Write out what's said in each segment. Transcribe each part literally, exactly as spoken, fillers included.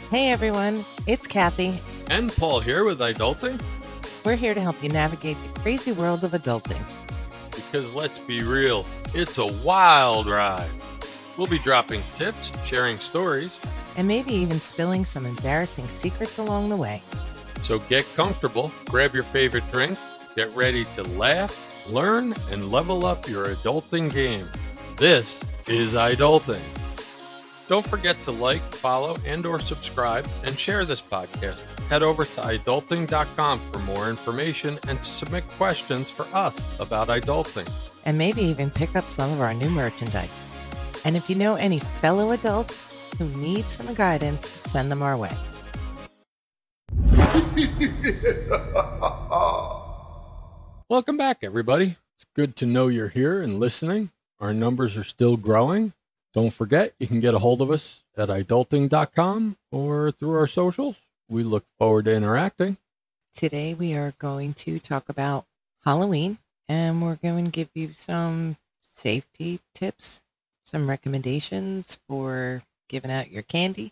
Hey everyone, it's Kathy. And Paul here with Adulting. We're here to help you navigate the crazy world of adulting. Because let's be real, it's a wild ride. We'll be dropping tips, sharing stories, and maybe even spilling some embarrassing secrets along the way. So get comfortable, grab your favorite drink, get ready to laugh, learn, and level up your adulting game. This is Adulting. Don't forget to like, follow, and or subscribe, and share this podcast. Head over to adulting dot com for more information and to submit questions for us about adulting. And maybe even pick up some of our new merchandise. And if you know any fellow adults who need some guidance, send them our way. Welcome back, everybody. It's good to know you're here and listening. Our numbers are still growing. Don't forget, you can get a hold of us at adulting dot com or through our socials. We look forward to interacting. Today we are going to talk about Halloween, and we're going to give you some safety tips, some recommendations for giving out your candy,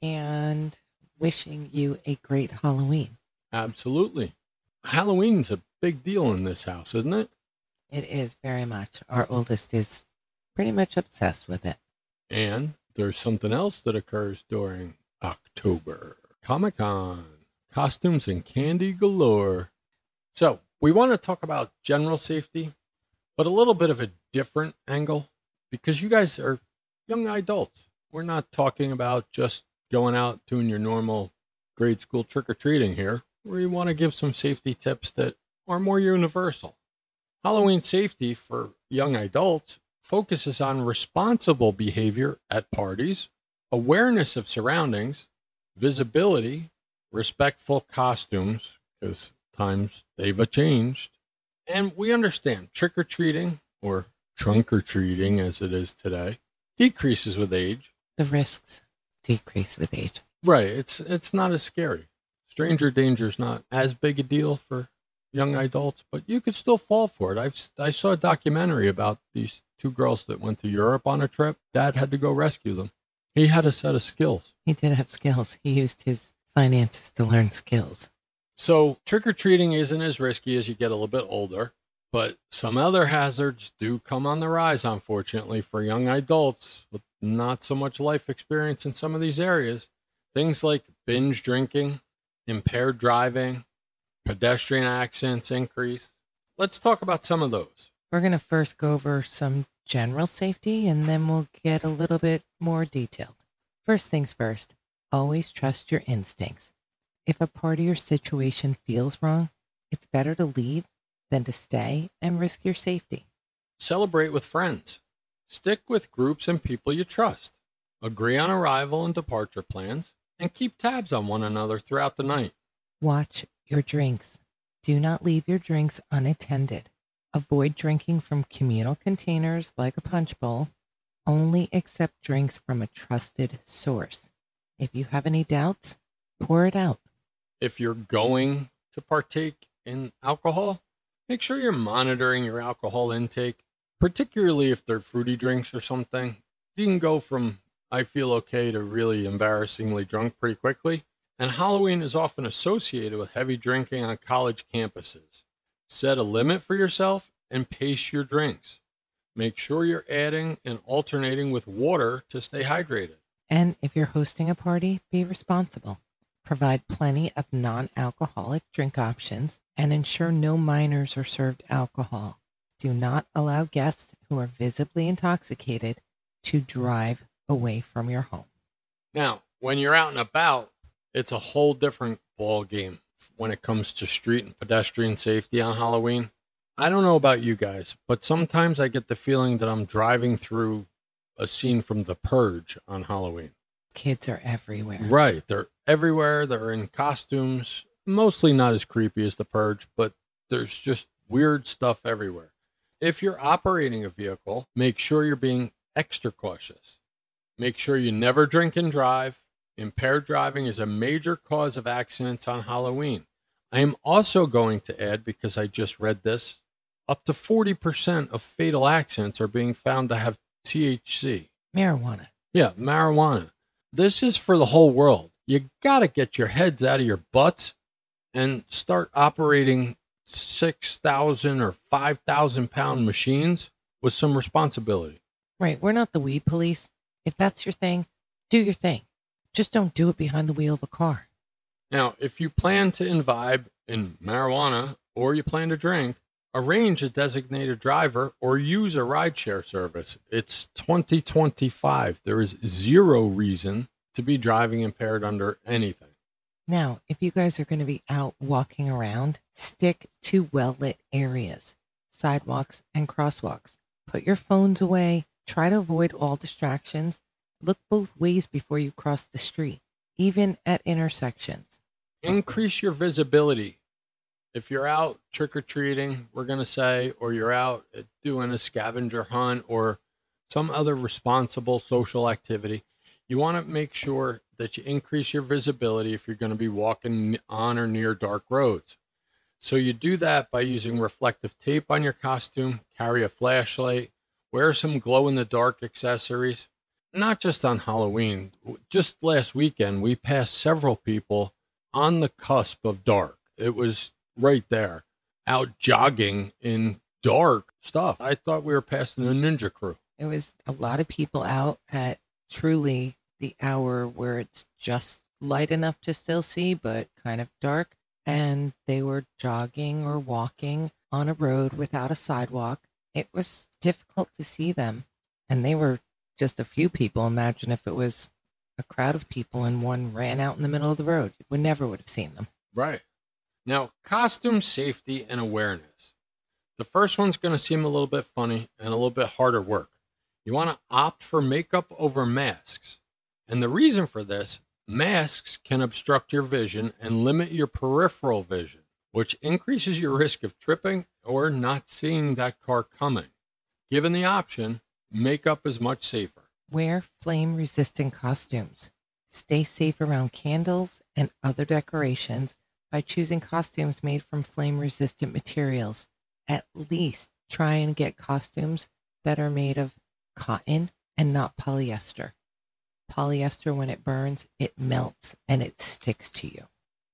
and wishing you a great Halloween. Absolutely. Halloween's a big deal in this house, isn't it? It is very much. Our oldest is pretty much obsessed with it. And there's something else that occurs during October. Comic-Con. Costumes and candy galore. So, we want to talk about general safety, but a little bit of a different angle, because you guys are young adults. We're not talking about just going out doing your normal grade school trick-or-treating here. We want to give some safety tips that are more universal. Halloween safety for young adults focuses on responsible behavior at parties, awareness of surroundings, visibility, respectful costumes, because times they've changed. And we understand trick-or-treating, or trunk-or-treating as it is today, decreases with age. The risks decrease with age. Right. It's it's not as scary. Stranger danger is not as big a deal for young adults, but you could still fall for it. I've I saw a documentary about these two girls that went to Europe on a trip. Dad had to go rescue them. He had a set of skills. He did have skills. He used his finances to learn skills. So trick-or-treating isn't as risky as you get a little bit older, but some other hazards do come on the rise, unfortunately, for young adults with not so much life experience in some of these areas. Things like binge drinking, impaired driving, pedestrian accidents increase. Let's talk about some of those. We're going to first go over some general safety, and then we'll get a little bit more detailed. First things first, always trust your instincts. If a party or situation feels wrong, it's better to leave than to stay and risk your safety. Celebrate with friends. Stick with groups and people you trust. Agree on arrival and departure plans, and keep tabs on one another throughout the night. Watch your drinks. Do not leave your drinks unattended. Avoid drinking from communal containers like a punch bowl. Only accept drinks from a trusted source. If you have any doubts, pour it out. If you're going to partake in alcohol, make sure you're monitoring your alcohol intake, particularly if they're fruity drinks or something. You can go from I feel okay to really embarrassingly drunk pretty quickly. And Halloween is often associated with heavy drinking on college campuses. Set a limit for yourself and pace your drinks. Make sure you're adding and alternating with water to stay hydrated. And if you're hosting a party, be responsible. Provide plenty of non-alcoholic drink options and ensure no minors are served alcohol. Do not allow guests who are visibly intoxicated to drive away from your home. Now, when you're out and about, it's a whole different ball game when it comes to street and pedestrian safety on Halloween. I don't know about you guys, but sometimes I get the feeling that I'm driving through a scene from The Purge on Halloween. Kids are everywhere. Right. They're everywhere. They're in costumes. Mostly not as creepy as The Purge, but there's just weird stuff everywhere. If you're operating a vehicle, make sure you're being extra cautious. Make sure you never drink and drive. Impaired driving is a major cause of accidents on Halloween. I am also going to add, because I just read this, up to forty percent of fatal accidents are being found to have T H C. Marijuana. Yeah, marijuana. This is for the whole world. You got to get your heads out of your butts and start operating six thousand or five thousand pound machines with some responsibility. Right. We're not the weed police. If that's your thing, do your thing. Just don't do it behind the wheel of a car. Now, if you plan to imbibe in marijuana or you plan to drink, arrange a designated driver or use a rideshare service. It's twenty twenty-five. There is zero reason to be driving impaired under anything. Now, if you guys are going to be out walking around, stick to well-lit areas, sidewalks and crosswalks. Put your phones away. Try to avoid all distractions. Look both ways before you cross the street, even at intersections. Increase your visibility. If you're out trick-or-treating, we're going to say, or you're out doing a scavenger hunt or some other responsible social activity, you want to make sure that you increase your visibility if you're going to be walking on or near dark roads. So you do that by using reflective tape on your costume, carry a flashlight, wear some glow-in-the-dark accessories. Not just on Halloween. Just last weekend, we passed several people on the cusp of dark. It was right there, out jogging in dark stuff. I thought we were passing a ninja crew. It was a lot of people out at truly the hour where it's just light enough to still see, but kind of dark. And they were jogging or walking on a road without a sidewalk. It was difficult to see them. And they were just a few people. Imagine if it was a crowd of people and one ran out in the middle of the road. We never would have seen them. Right. Now, costume safety and awareness. The first one's going to seem a little bit funny and a little bit harder work. You want to opt for makeup over masks. And the reason for this, masks can obstruct your vision and limit your peripheral vision, which increases your risk of tripping or not seeing that car coming. Given the option, makeup is much safer. Wear flame-resistant costumes. Stay safe around candles and other decorations by choosing costumes made from flame-resistant materials. At least try and get costumes that are made of cotton and not polyester. Polyester, when it burns, it melts and it sticks to you.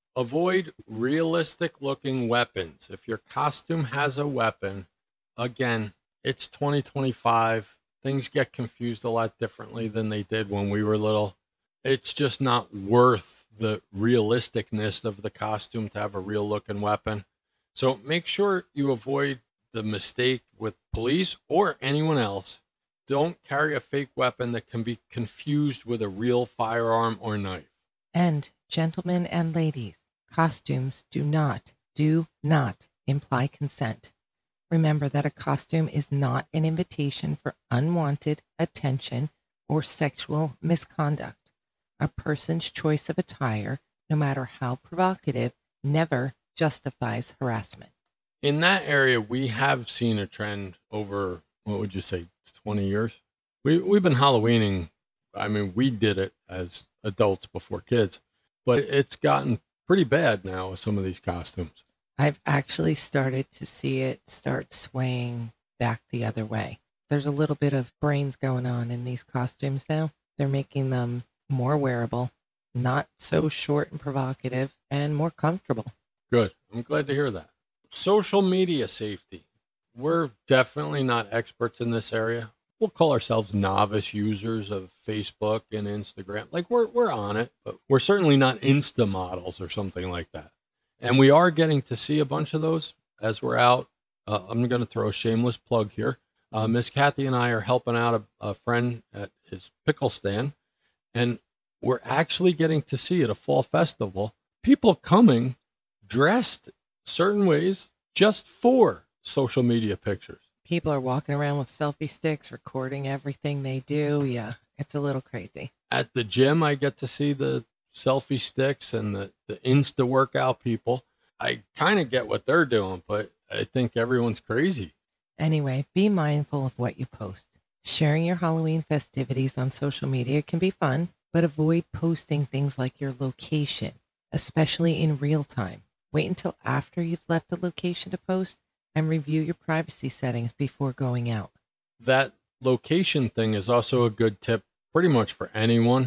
Avoid realistic-looking weapons. If your costume has a weapon, again, it's twenty twenty-five. Things get confused a lot differently than they did when we were little. It's just not worth the realisticness of the costume to have a real-looking weapon. So make sure you avoid the mistake with police or anyone else. Don't carry a fake weapon that can be confused with a real firearm or knife. And gentlemen and ladies, costumes do not, do not imply consent. Remember that a costume is not an invitation for unwanted attention or sexual misconduct. A person's choice of attire, no matter how provocative, never justifies harassment. In that area, we have seen a trend over, what would you say, twenty years? We, we've been Halloweening. I mean, we did it as adults before kids, but it's gotten pretty bad now with some of these costumes. I've actually started to see it start swaying back the other way. There's a little bit of brains going on in these costumes now. They're making them more wearable, not so short and provocative, and more comfortable. Good. I'm glad to hear that. Social media safety. We're definitely not experts in this area. We'll call ourselves novice users of Facebook and Instagram. Like we're we're on it, but we're certainly not Insta models or something like that. And we are getting to see a bunch of those as we're out. Uh, I'm going to throw a shameless plug here. Uh, Miss Kathy and I are helping out a, a friend at his pickle stand, and we're actually getting to see at a fall festival people coming dressed certain ways just for social media pictures. People are walking around with selfie sticks, recording everything they do. Yeah, it's a little crazy. At the gym, I get to see the selfie sticks and the, the Insta workout people. I kind of get what they're doing, but I think everyone's crazy. Anyway, be mindful of what you post. Sharing your Halloween festivities on social media can be fun, but avoid posting things like your location, especially in real time. Wait until after you've left the location to post and review your privacy settings before going out. That location thing is also a good tip pretty much for anyone.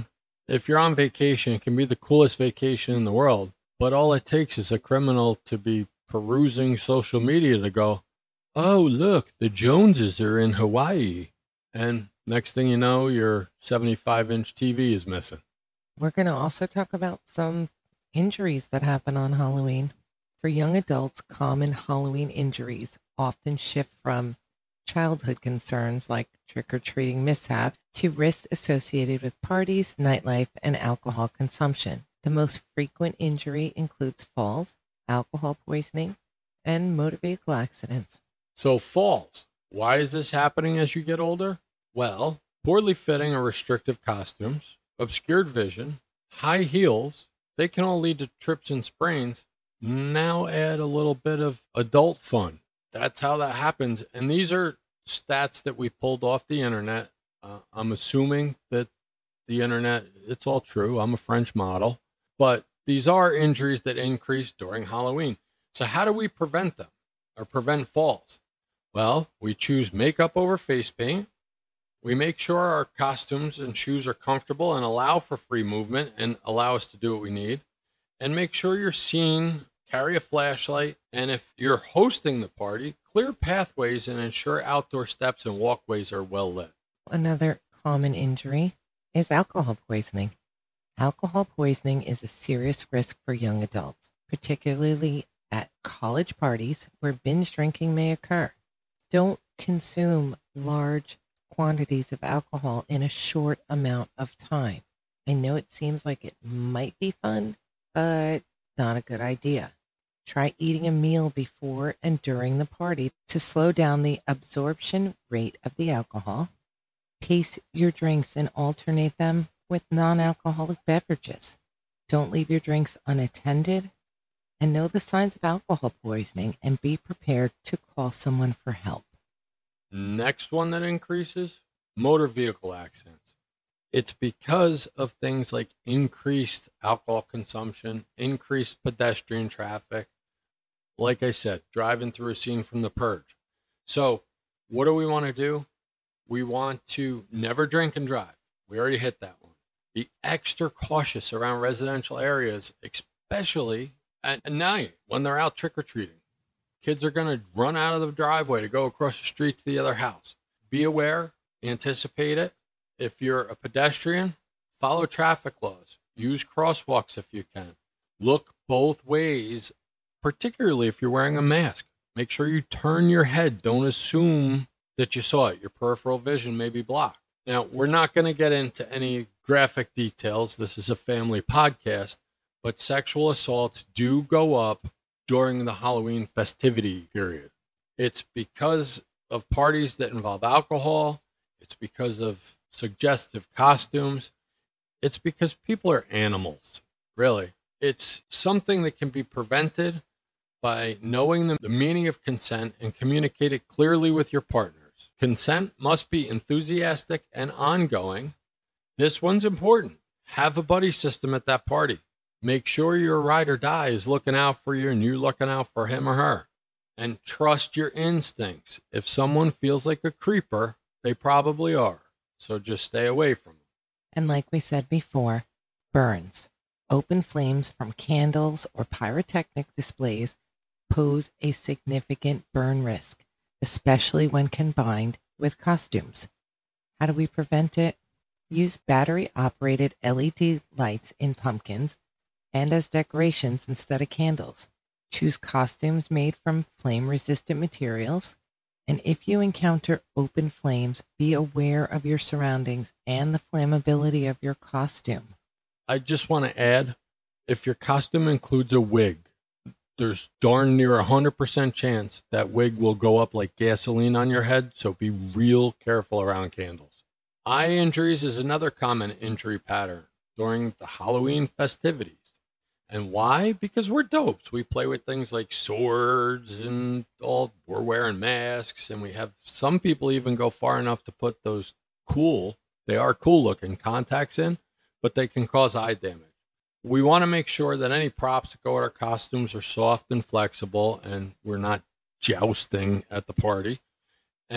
If you're on vacation, it can be the coolest vacation in the world, but all it takes is a criminal to be perusing social media to go, oh, look, the Joneses are in Hawaii. And next thing you know, your seventy-five inch T V is missing. We're going to also talk about some injuries that happen on Halloween. For young adults, common Halloween injuries often shift from childhood concerns like trick-or-treating mishaps to risks associated with parties, nightlife, and alcohol consumption. The most frequent injury includes falls, alcohol poisoning, and motor vehicle accidents. So falls. Why is this happening as you get older? Well, poorly fitting or restrictive costumes, obscured vision, high heels, they can all lead to trips and sprains. Now add a little bit of adult fun. That's how that happens. And these are stats that we pulled off the internet. Uh, I'm assuming that the internet, it's all true. I'm a French model. But these are injuries that increase during Halloween. So how do we prevent them or prevent falls? Well, we choose makeup over face paint. We make sure our costumes and shoes are comfortable and allow for free movement and allow us to do what we need. And make sure you're seen, carry a flashlight, and if you're hosting the party, clear pathways and ensure outdoor steps and walkways are well lit. Another common injury is alcohol poisoning. Alcohol poisoning is a serious risk for young adults, particularly at college parties where binge drinking may occur. Don't consume large quantities of alcohol in a short amount of time. I know it seems like it might be fun, but not a good idea. Try eating a meal before and during the party to slow down the absorption rate of the alcohol. Pace your drinks and alternate them with non-alcoholic beverages. Don't leave your drinks unattended. And know the signs of alcohol poisoning and be prepared to call someone for help. Next one that increases, motor vehicle accidents. It's because of things like increased alcohol consumption, increased pedestrian traffic. Like I said, driving through a scene from The Purge. So what do we want to do? We want to never drink and drive. We already hit that one. Be extra cautious around residential areas, especially at night when they're out trick-or-treating. Kids are going to run out of the driveway to go across the street to the other house. Be aware, anticipate it. If you're a pedestrian, follow traffic laws. Use crosswalks if you can. Look both ways, particularly if you're wearing a mask. Make sure you turn your head. Don't assume that you saw it. Your peripheral vision may be blocked. Now, we're not going to get into any graphic details. This is a family podcast, but sexual assaults do go up during the Halloween festivity period. It's because of parties that involve alcohol. It's because of suggestive costumes. It's because people are animals, really. It's something that can be prevented by knowing the, the meaning of consent and communicate it clearly with your partners. Consent must be enthusiastic and ongoing. This one's important. Have a buddy system at that party. Make sure your ride or die is looking out for you and you're looking out for him or her. And trust your instincts. If someone feels like a creeper, they probably are. So just stay away from them. And like we said before, burns. Open flames from candles or pyrotechnic displays pose a significant burn risk, especially when combined with costumes. How do we prevent it? Use battery-operated L E D lights in pumpkins and as decorations instead of candles. Choose costumes made from flame-resistant materials. And if you encounter open flames, be aware of your surroundings and the flammability of your costume. I just want to add, if your costume includes a wig, there's darn near a one hundred percent chance that wig will go up like gasoline on your head, so be real careful around candles. Eye injuries is another common injury pattern during the Halloween festivities. And why? Because we're dopes. We play with things like swords and all. We're wearing masks, and we have some people even go far enough to put those cool, they are cool looking contacts in, but they can cause eye damage. We want to make sure that any props that go with our costumes are soft and flexible, and we're not jousting at the party. And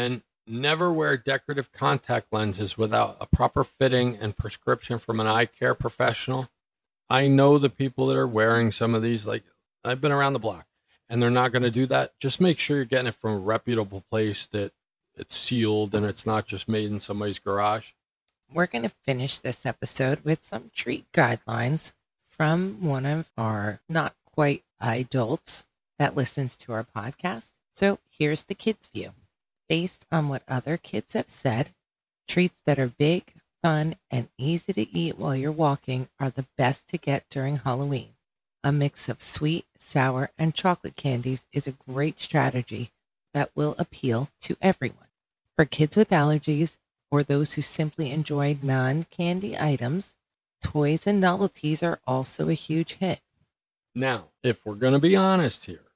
Never wear decorative contact lenses without a proper fitting and prescription from an eye care professional. I know the people that are wearing some of these, like I've been around the block, and they're not going to do that. Just make sure you're getting it from a reputable place, that it's sealed and it's not just made in somebody's garage. We're going to finish this episode with some treat guidelines from one of our not quite adults that listens to our podcast. So here's the kids' view. Based on what other kids have said, treats that are big, fun, and easy to eat while you're walking are the best to get during Halloween. A mix of sweet, sour, and chocolate candies is a great strategy that will appeal to everyone. For kids with allergies or those who simply enjoy non-candy items, toys and novelties are also a huge hit. Now, if we're going to be honest here,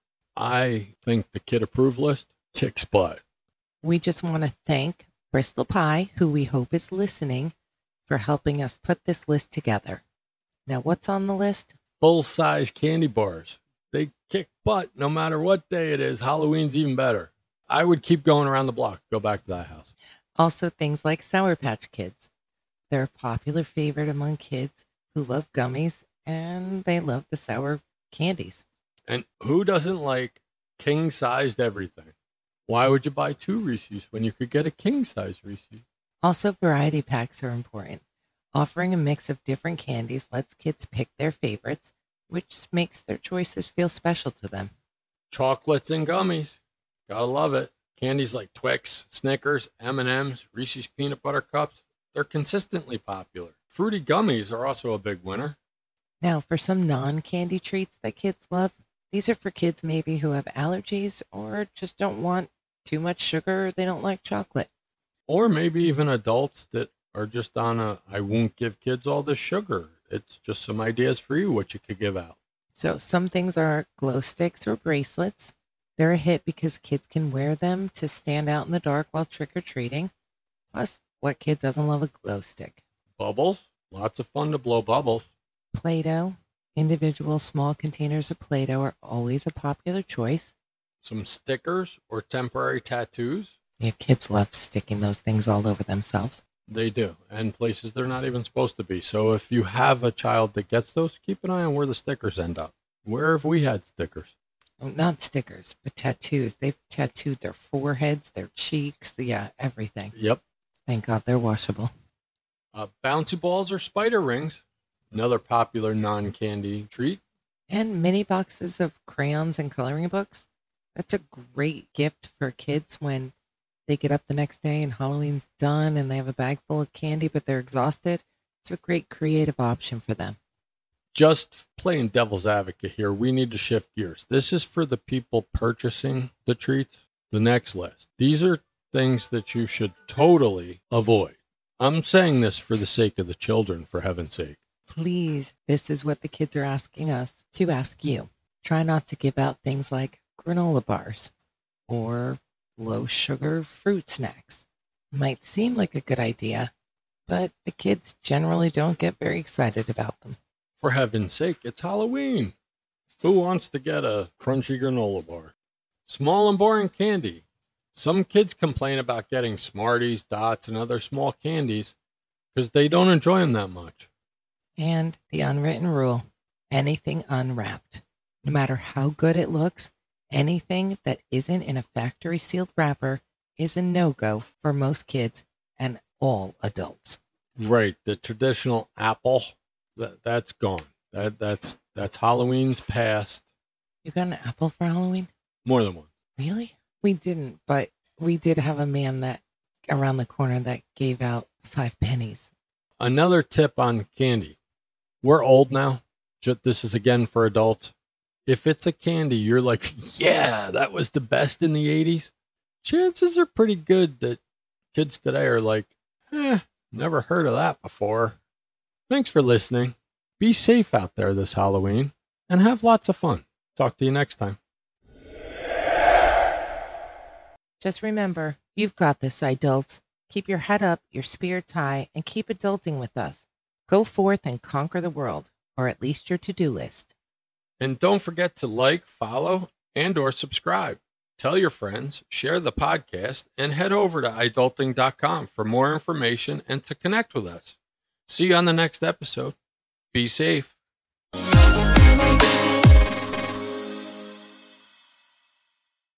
I think the kid approved list kicks butt. We just want to thank Bristol Pie, who we hope is listening, for helping us put this list together. Now, what's on the list? Full-size candy bars. They kick butt no matter what day it is. Halloween's even better. I would keep going around the block. Go back to that house. Also, things like Sour Patch Kids. They're a popular favorite among kids who love gummies, and they love the sour candies. And who doesn't like king-sized everything? Why would you buy two Reese's when you could get a king-size Reese's? Also, variety packs are important. Offering a mix of different candies lets kids pick their favorites, which makes their choices feel special to them. Chocolates and gummies. Gotta love it. Candies like Twix, Snickers, M and M's, Reese's Peanut Butter Cups, they're consistently popular. Fruity gummies are also a big winner. Now, for some non-candy treats that kids love, these are for kids maybe who have allergies or just don't want too much sugar, or they don't like chocolate. Or maybe even adults that are just on a, I won't give kids all this sugar. It's just some ideas for you, what you could give out. So some things are glow sticks or bracelets. They're a hit because kids can wear them to stand out in the dark while trick-or-treating. Plus, what kid doesn't love a glow stick? Bubbles. Lots of fun to blow bubbles. Play-Doh. Individual small containers of Play-Doh are always a popular choice. Some stickers or temporary tattoos. Yeah, kids love sticking those things all over themselves. They do, and places they're not even supposed to be. So if you have a child that gets those, keep an eye on where the stickers end up. Where have we had stickers? Oh, not stickers, but tattoos. They've tattooed their foreheads, their cheeks, yeah, everything. Yep. Thank God they're washable. Uh, bouncy balls or spider rings. Another popular non-candy treat. And mini boxes of crayons and coloring books. That's a great gift for kids when they get up the next day and Halloween's done and they have a bag full of candy, but they're exhausted. It's a great creative option for them. Just playing devil's advocate here, we need to shift gears. This is for the people purchasing the treats. The next list. These are things that you should totally avoid. I'm saying this for the sake of the children, for heaven's sake. Please, this is what the kids are asking us to ask you. Try not to give out things like granola bars or low sugar fruit snacks. Might seem like a good idea, but the kids generally don't get very excited about them. For heaven's sake, it's Halloween. Who wants to get a crunchy granola bar? Small and boring candy. Some kids complain about getting Smarties, Dots, and other small candies because they don't enjoy them that much. And the unwritten rule, anything unwrapped. No matter how good it looks, anything that isn't in a factory sealed wrapper is a no-go for most kids and all adults. Right. The traditional apple, that, that's gone. That that's that's Halloween's past. You got an apple for Halloween? More than one. Really? We didn't, but we did have a man that around the corner that gave out five pennies. Another tip on candy. We're old now. This is again for adults. If it's a candy, you're like, yeah, that was the best in the eighties. Chances are pretty good that kids today are like, eh, never heard of that before. Thanks for listening. Be safe out there this Halloween and have lots of fun. Talk to you next time. Just remember, you've got this, adults. Keep your head up, your spirits high, and keep adulting with us. Go forth and conquer the world, or at least your to-do list. And don't forget to like, follow, and or subscribe. Tell your friends, share the podcast, and head over to adulting dot com for more information and to connect with us. See you on the next episode. Be safe.